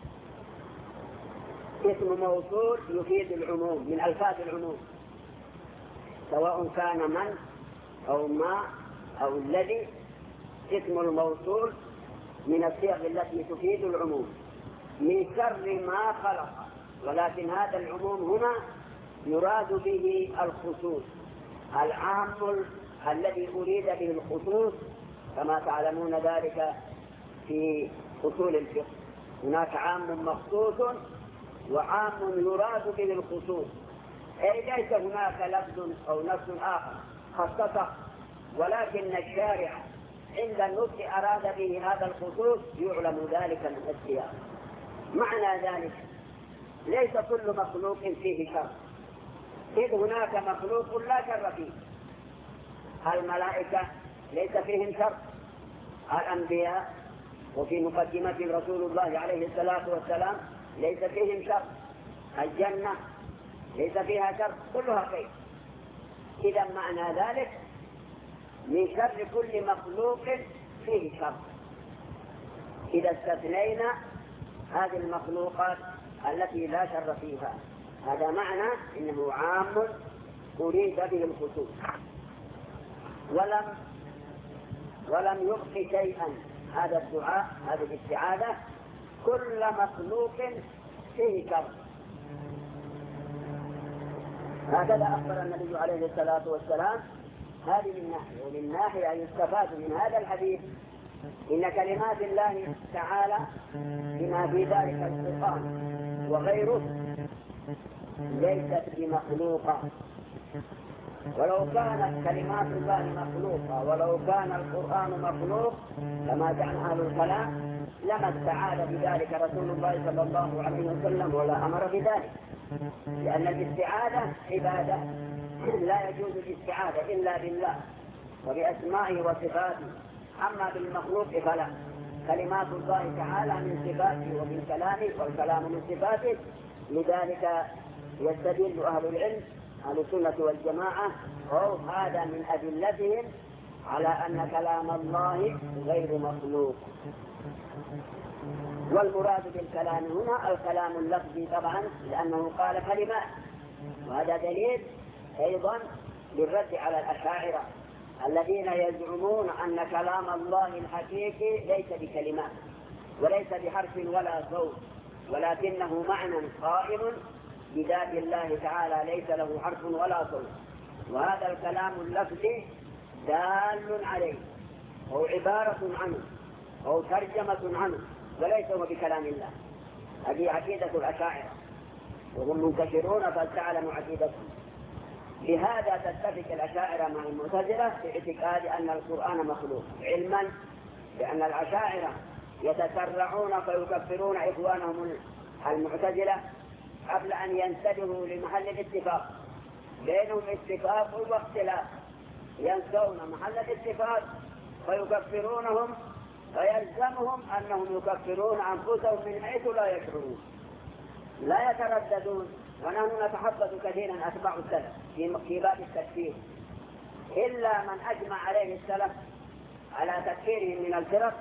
[SPEAKER 1] اسم موصول يفيد العموم من ألفاظ العموم، سواء كان من أو ما أو الذي. اسم الموصول من الصيغ التي تفيد العموم من شر ما خلق، ولكن هذا العموم هنا يراد به الخصوص، العام الذي أريد به الخصوص، كما تعلمون ذلك في أصول الفقه. هناك عام مخصوص وعام يراد به الخصوص، أي ليس هناك لفظ أو نص آخر خصصه، ولكن الشارع عند النطق أراد به هذا الخصوص، يعلم ذلك من السياق. معنى ذلك ليس كل مخلوق فيه شر، إذ هناك مخلوق لا شر فيه. الملائكة ليس فيهم شر، الأنبياء وفي مقدمة رسول الله عليه الصلاة والسلام ليس فيهم شر، الجنة ليس فيها شر، كلها خير. إذا معنى ذلك من شر كل مخلوق فيه شر، إذا استثنينا هذه المخلوقات التي لا شر فيها. هذا معنى إنه عام أريد به الخصوص، ولم ولم يبق شيئا. هذا الدعاء، هذه الاستعاذة، كل مخلوق فيه شر. هكذا أخبر النبي عليه الصلاة والسلام. هذه من ناحية، ومن ناحية يستفاد من هذا الحديث إن كلمات الله تعالى بما في ذلك القرآن وغيره ليست بمخلوقة. ولو كانت كلمات الله مخلوقة، ولو كان القرآن مخلوق كما زعم أهل الكلام، لما استعاذ بذلك رسول الله صلى الله عليه وسلم ولا أمر بذلك، لأن الاستعاذة عبادة، لا يجوز الاستعاذة إلا بالله وبأسمائه وصفاته. أما بالمخلوق فلا. كلمات الله تعالى من صفاته ومن كلامه، والكلام من صفاته. لذلك يستدل أهل العلم، أهل السنة والجماعة، أو هذا من أدلتهم على أن كلام الله غير مخلوق. والمراد بالكلام هنا الكلام اللفظي طبعا، لأنه قال كلمات، وهذا دليل أيضا للرد على الأشاعرة الذين يزعمون أن كلام الله الحقيقي ليس بكلمات وليس بحرف ولا صوت، ولكنه معنى قائم بذات الله تعالى، ليس له حرف ولا صوت. وهذا الكلام اللفظي دال عليه، أو عبارة عنه، أو ترجمة عنه، وليس هو بكلام الله. هذه عقيدة الأشاعرة، وهم منتشرون فلتعلموا عقيدتهم. بهذا تتفق الأشاعرة مع المعتزلة في اعتقاد أن القرآن مخلوق، علما بأن الأشاعرة يتسرعون فيكفرون إخوانهم المعتزلة قبل أن ينتبهوا لمحل الاتفاق. بينهم اتفاق واختلاف، ينسون محل الاتفاق فيكفرونهم، فيلزمهم أنهم يكفرون أنفسهم من حيث لا يشعرون، لا يترددون. ونحن نتحدث كثيرا أتباع السلف في باب التكفير، إلا من أجمع عليه السلف على تكفيرهم من الفرق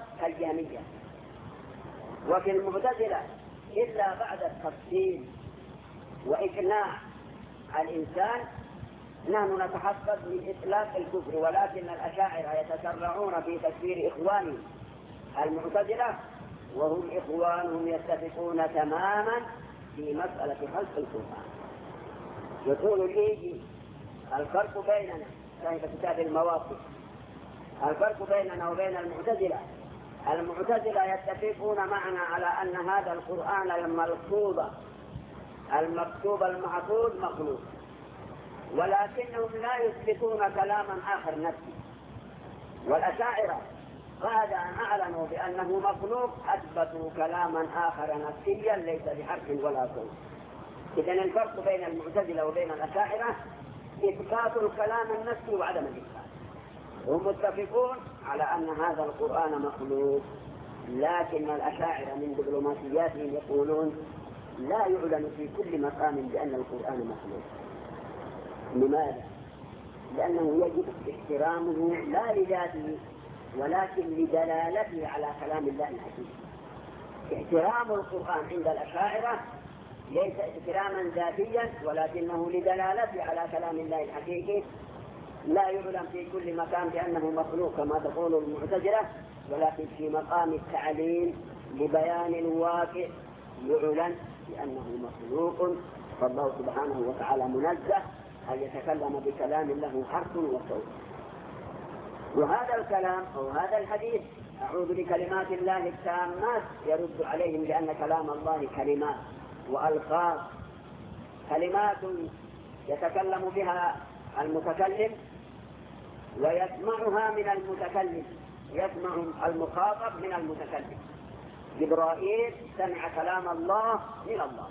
[SPEAKER 1] وإقناع الإنسان نحن نتحفظ من إطلاق الكفر، ولكن الأشاعرة يتسرعون في تكفير إخوانهم المعتزلة وهم إخوانهم يتفقون تماما في مسألة خلق القرآن. يقول الإيجي الفرق بيننا صاحب كتاب المواقف، الفرق بيننا وبين المعتزلة، المعتزلة يتفقون معنا على أن هذا القرآن الملفوظ المكتوب المحفوظ مخلوق، ولكنهم لا يثبتون كلاما آخر نفسي. والأشاعرة بعد أن أعلنوا بأنه مخلوق أثبتوا كلاما آخر نفسيا ليس بحرف ولا صوت. إذن الفرق بين المعتزلة وبين الأشاعرة إثبات الكلام النفسي وعدم الإثبات. هم متفقون على أن هذا القرآن مخلوق، لكن الأشاعرة من دبلوماسياتهم يقولون لا يعلن في كل مقام بأن القرآن مخلوق. لماذا؟ لأنه يجب احترامه لا لذاته ولكن لدلالته على كلام الله الحكيم. احترام القرآن عند الأشاعرة ليس احتراما ذاتيا ولكنه لدلالته على كلام الله الحقيقي. لا يعلم في كل مكان بأنه مخلوق كما تقول المعتزلة، ولكن في مقام التعليم لبيان الواقع يعلن بأنه مخلوق، فالله سبحانه وتعالى منزه أن يتكلم بكلام له حرف وصوت. وهذا الكلام أو هذا الحديث أعوذ بكلمات الله التامات يرد عليهم بأن كلام الله كلمات وألفاظ، كلمات يتكلم بها المتكلم ويسمعها من المتكلم، يسمع المخاطب من المتكلم. جبرائيل سمع كلام الله من الله،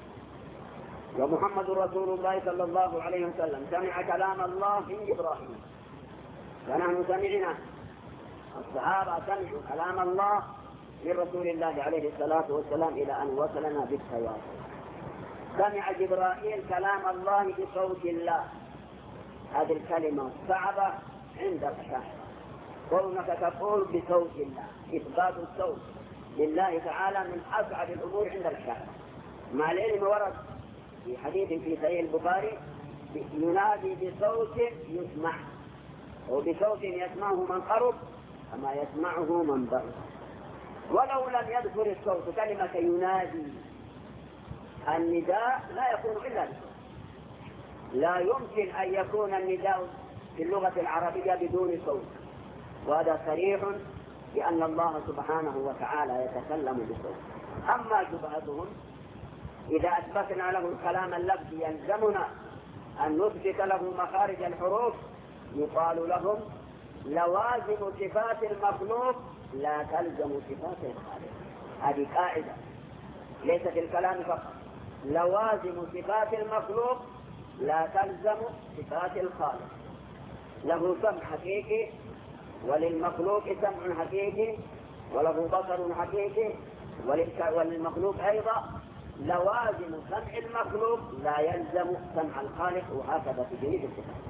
[SPEAKER 1] ومحمد رسول الله صلى الله عليه وسلم سمع كلام الله من جبرائيل، ونحن سمعنا، الصحابة سمعوا كلام الله من رسول الله عليه الصلاة والسلام إلى أن وصلنا بالتواصل. سمع جبرائيل كلام الله بصوت الله، هذه الكلمة صعبة عند الأشاعرة، كونك تقول بصوت الله، إثبات الصوت لله تعالى من أصعب الأمور عند الأشاعرة. مع العلم ورد في حديث في صحيح البخاري ينادي بصوت يسمع، وبصوت يسمعه من قرب كما يسمعه من بعد. ولو لم يذكر الصوت كلمة ينادي، النداء لا يكون إلا بصوت. لا يمكن أن يكون النداء في اللغة العربية بدون صوت، وهذا صريح بأن الله سبحانه وتعالى يتكلم بصوت. أما شبهتهم إذا أثبتنا له الكلام اللفظي يلزمنا أن نثبت له مخارج الحروف، يقال لهم لوازم صفات المخلوق لا تلزم صفات الخالق. هذه قاعدة ليست في الكلام فقط، لوازم صفات المخلوق لا تلزم صفات الخالق. له سمع حقيقي وللمخلوق سمع حقيقي وله بصر حقيقي، وللمخلوق أيضا لوازم سمع المخلوق لا يلزم سمع الخالق، وهكذا في جميع الصفات.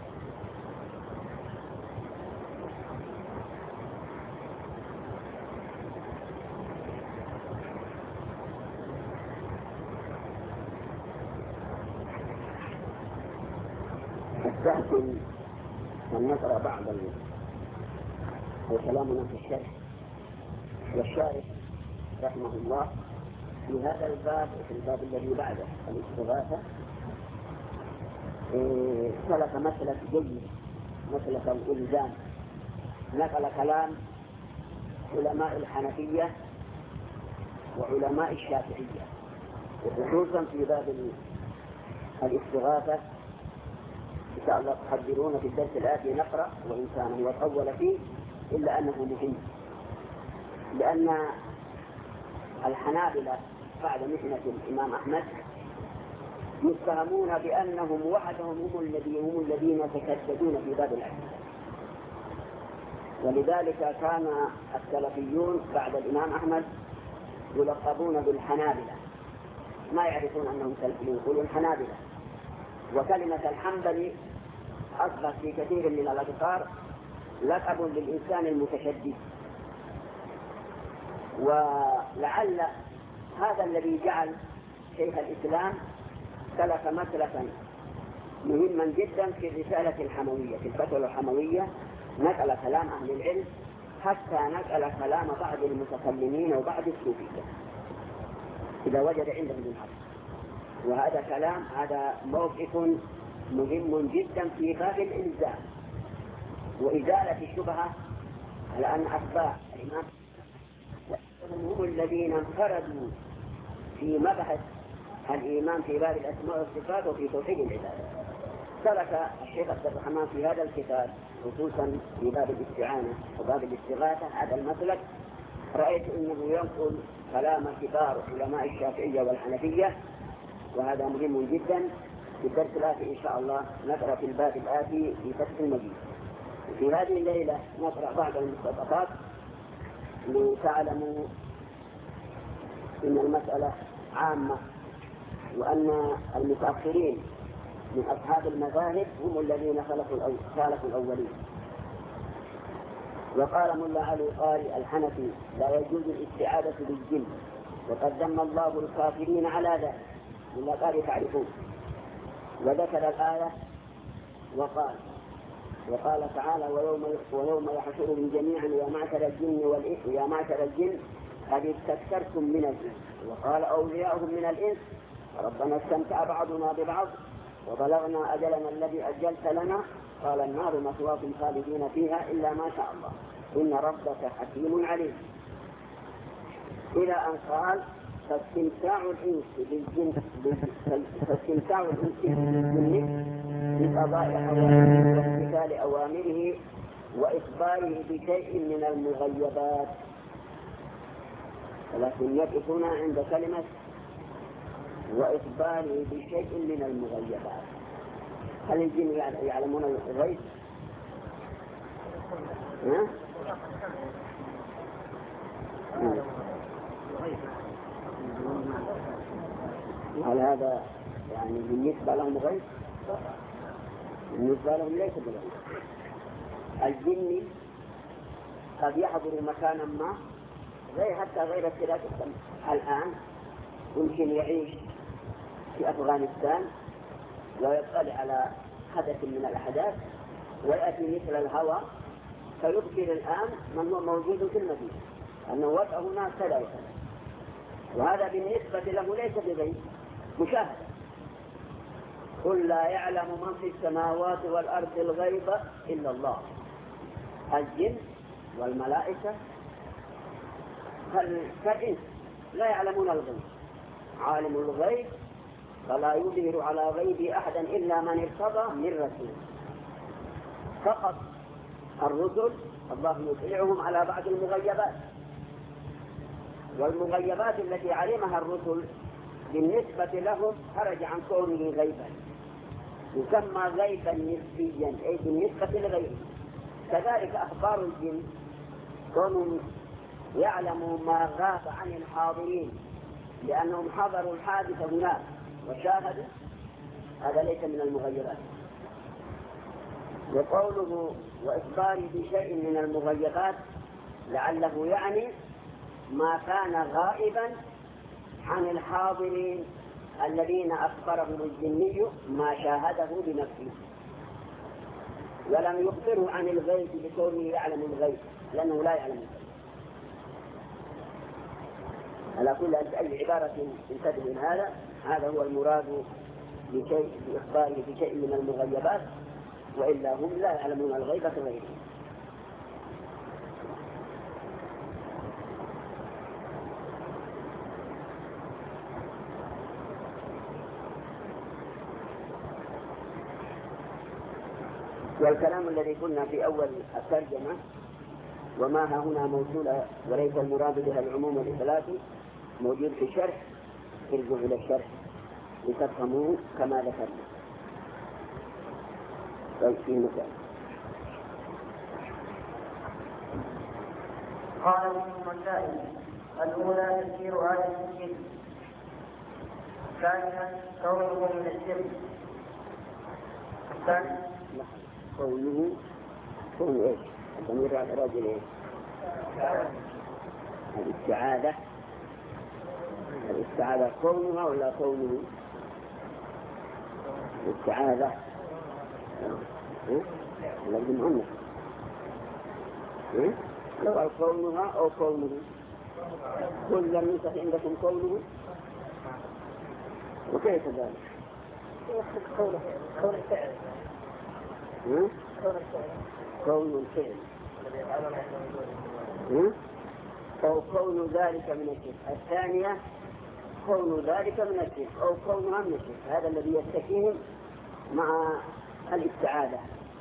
[SPEAKER 1] أستحسن أن نقرأ بعض وكلامنا في الشرح. والشارح رحمه الله في هذا الباب وفي الباب الذي بعده الاستغاثة سلك مسألة جيد، مسألة الإلزام. نقل كلام علماء الحنفية وعلماء الشافعية، وخصوصا في باب الاستغاثة إن شاء الله تحضرون في الدرس الآتي نقرأ، وإن كان هو طول فيه إلا أنه مهم، لأن الحنابلة بعد محنة الإمام أحمد يتهمون بأنهم وحدهم هم الذين هم الذين تشددون في باب العلم، ولذلك كان السلفيون بعد الإمام أحمد يلقبون بالحنابلة، ما يعرفون أنهم سلفيون، يقولون حنابلة. وكلمة الحنبلي أصبحت في كثير من الأذكار لقب للإنسان المتشدد. ولعل هذا الذي جعل شيخ الإسلام سلك مسلكا مهما جدا في الرسالة الحموية، في الفتوى الحموية نقل كلام أهل العلم حتى نقل كلام بعض المتكلمين وبعض الصوفية إذا وجد عندهم الحق. وهذا كلام، هذا موقف مهم جدا في باب الإلزام وإزالة الشبهة على أن أتباع الإمام هم الذين انفردوا في مبحث الإيمان في باب الأسماء والصفات وفي توحيد العبادة. سلك الشيخ عبد الرحمن في هذا الكتاب خصوصا في باب الاستعانة وباب الاستغاثة هذا المسلك. رأيت أنه ينقل كلام كبار علماء الشافعية والحنفية، وهذا مهم جدا. في الدرس الآتي إن شاء الله نقرأ في الباب الآتي في فتح المجيد. في هذه الليلة نقرأ بعض المستطرات لتعلموا أن المسألة عامة، وأن المتأخرين من أصحاب المذاهب هم الذين خالفوا الأولين. وقال ملا علي قاري الحنفي: لا يجوز الاستعاذة بالجن، وقد ذم الله الكافرين على ذلك. ملا قاري تعرفون. وذكر الآية وقال وقال تعالى: ويوم ويوم يحشرهم جميعا يا معشر الجن والإنس يا معشر الجن قد استكثرتم من الإنس. وقال أولياؤهم من الإنس: ربنا استمتع بعضنا ببعض وبلغنا أجلنا الذي أجلت لنا قال النار مثواكم خالدين فيها إلا ما شاء الله إن ربك حكيم عليم. إلى أن قال: فاستمتاع الإنس بالجن فاستمتاع الإنس بالجن بقضاء حوائجه وامتثال أوامره وإخباره بشيء من المغيبات. ولكن يقفون عند كلمة وإخباره بشيء من المغيبات. هل الجن يعلمون الغيب؟ ها؟ هل هذا يعني بالنسبة لهم غيب؟ بالنسبة لهم ليس بغيب. الجن قد يحضر مكانا ما غير حتى غير ابتلاء السمع. الآن يمكن يعيش في أفغانستان ويطلع على حدث من الأحداث ويأتي مثل الهواء فيخبر الآن من هو موجود في المدينة أنه وضع هناك كذا وكذا، وهذا بالنسبة له ليس بغيب، مشاهدة. قل لا يعلم من في السماوات والأرض الغيب إلا الله. الجن والملائكة كالإنس لا يعلمون الغيب. عالم الغيب فلا يظهر على غيب أحدا إلا من ارتضى من رسول. فقط الرسل الله يطلعهم على بعض المغيبات، والمغيبات التي علمها الرسل بالنسبة لهم خرج عن كونه غيبا، يسمى غيبا نسبيا أي بالنسبة لغيره. كذلك أخبار الجن كونهم يعلموا ما غاب عن الحاضرين لأنهم حضروا الحادثة هناك وشاهدوا، هذا ليس من المغيبات. وقوله وإخباري بشيء من المغيبات لعله يعني ما كان غائبا عن الحاضرين الذين أخبرهم الجني ما شاهده بنفسه، ولم يخبره عن الغيب بكونه يعلم الغيب لأنه لا يعلم الغيب. على كل أي عبارة تنتبه من هذا هذا هو المراد بشيء بإخباره بشيء من المغيبات، وإلا هم لا يعلمون الغيب كغيره. والكلام الذي قلنا في أول الترجمة وما ها هنا موصولة وليس المراد بها العموم والإثلاث موجود في الشرح، ارجعوا إلى الشرح لتفهموه كما ذكرنا. في مثال
[SPEAKER 2] قال ابن مسائل: الأولى تفسير آية الجن، ثانيا كونه من الشرك، الثاني
[SPEAKER 1] قوله كونه ايش؟ الضمير راجل ايش؟ الاستعاذة. الاستعاذة كونها ولا كونه؟ الاستعاذة لازم أنه لو قال كونها أو كونه كل لم ينسخ عندكم كونه وكيف ذلك؟
[SPEAKER 2] كون الفعل
[SPEAKER 1] كون الفعل أو كون ذلك من الشرك. الثانية كون ذلك من الشرك أو كونها من الشرك، هذا الذي يستكين مع الاستعاذة.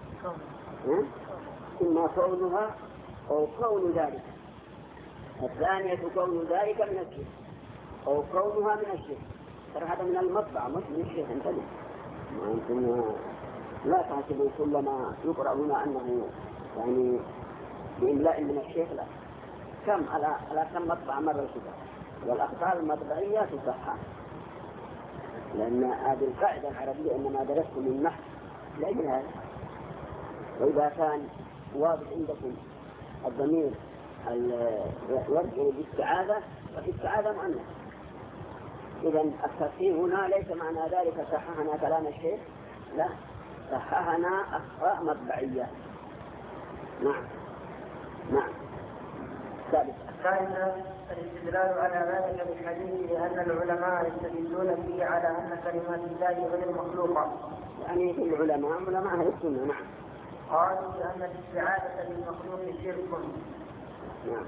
[SPEAKER 1] إما كونها أو كون ذلك. الثانية كون ذلك من الشرك أو كونها من الشرك. ترى هذا من المطبع مش من الشيخ. انتبه، ما أنتم لا تحسبوا كل ما يقرأ هنا أنه يعني بإملاء من الشيخ، لا. كم على على كم مطبع مر الكتاب، والأخطاء المطبعية تصحح، لأن هذه القاعدة العربية إنما درست من نحو لأجل هذا. وإذا كان واضح عندكم الضمير يرجع بالاستعاذة ففي استعاذة مؤنث. إذا التصحيح هنا ليس معنى ذلك صححنا كلام الشيخ، لا، صححنا أخطاء مطبعية. نعم نعم.
[SPEAKER 2] الثالثة الاستدلال على ذلك بالحديث لأن العلماء يستدلون فيه على أن كلمات الله غير مخلوقة.
[SPEAKER 1] يعني في العلماء علماء أهل السنة. نعم.
[SPEAKER 2] قالوا لأن الاستعاذة بالمخلوق شرك.
[SPEAKER 1] نعم.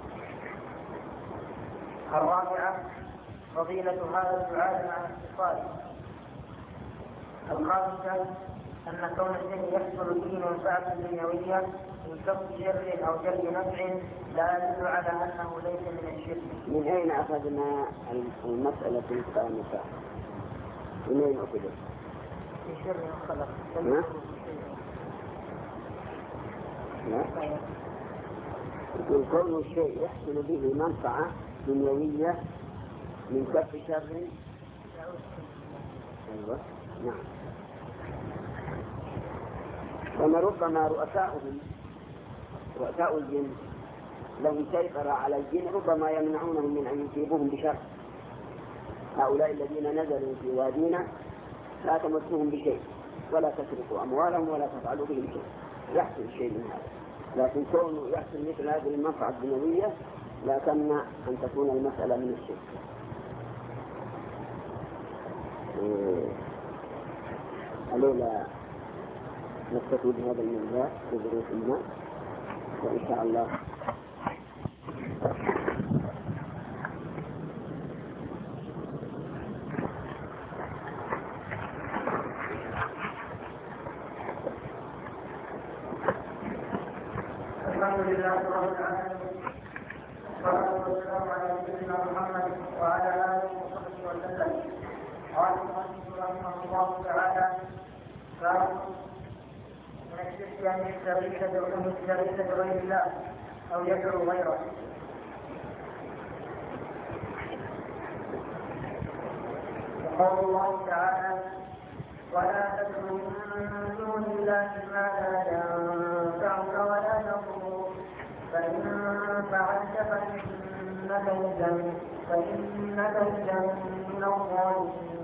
[SPEAKER 2] الرابعة فضيلة هذا الدعاء مع الاتصال. الخامسة أن كون الشيء يحصل به منفعة دنيوية من كف شر أو جلب نفع لا يدل على أنه ليس من الشرك.
[SPEAKER 1] من أين أخذنا المسألة الخامسة؟ من أين أخذت؟
[SPEAKER 2] في شر خلق.
[SPEAKER 1] لا. يقول كون الشيء يحصل به منفعة دنيوية من كف شر. أيوة. نعم. وما ربما رؤساؤهم رؤساء الجن لهم سيطرة على الجن، ربما يمنعونهم من أن يصيبوهم بشر. هؤلاء الذين نزلوا في وادينا لا تمسوهم بشيء ولا تسرقوا أموالهم ولا تفعلوا بهم شيء، يحصل شيء من هذا. لكن كونه يحصل مثل هذه المنفعة الدنيوية لا تمنع أن تكون المسألة من الشرك. علينا نستفيد بهذا المنزل بظروف ما، وإن شاء الله
[SPEAKER 2] الحمد لله رب العالمين، والصلاة والسلام على سيدنا محمد وعلى آله وصحبه وسلم. قال المؤلف رحمه الله تعالى: من الشرك أن يستغيث بغير الله أو يدعو غيره. وقول الله تعالى: ولا تدعو من دون الله ما لا ينفعك ولا يضرك فإن فعلت فإنك إذا فإنك إذا من الظالمين.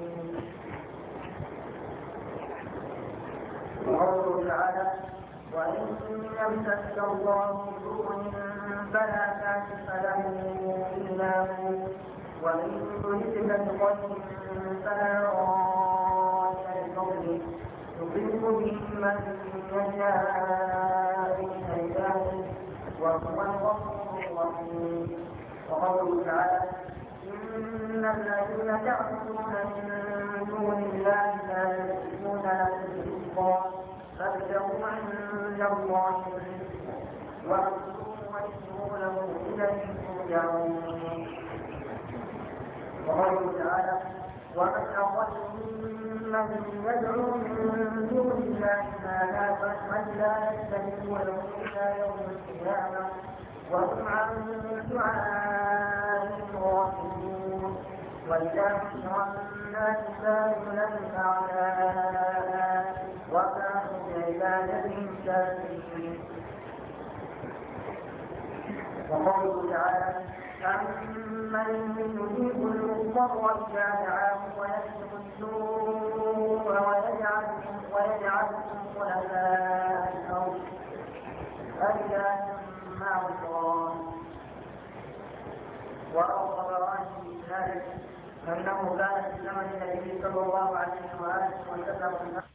[SPEAKER 2] وقوله تعالى: وإن يمسك الله بضر فلا كاشف له إلا هو وإن يردك بخير فلا راد لفضله يصيب به من يشاء من عباده وهو الغفور الرحيم. وقوله تعالى: إن الذين تعبدون من دون الله لا يملكون لكم رزقا فابتغوا عند الله الرزق واعبدوه واشكروا له إليه ترجعون. وقوله تعالى: ومن أضل ممن يدعو من دون الله من لا يستجيب له إلى يوم القيامة وهم عن دعائهم غافلون. وإذا حشر الناس كانوا لهم أعداء وكانوا بعبادتهم كافرين. وقوله تعالى: أمن يجيب المضطر إذا دعاه ويكشف السوء ويجعلكم أربعة خلفاء الأرض رجال مع القرآن. وروى الطبراني في ذلك أنه كان في زمن النبي صلى الله عليه وآله وسلم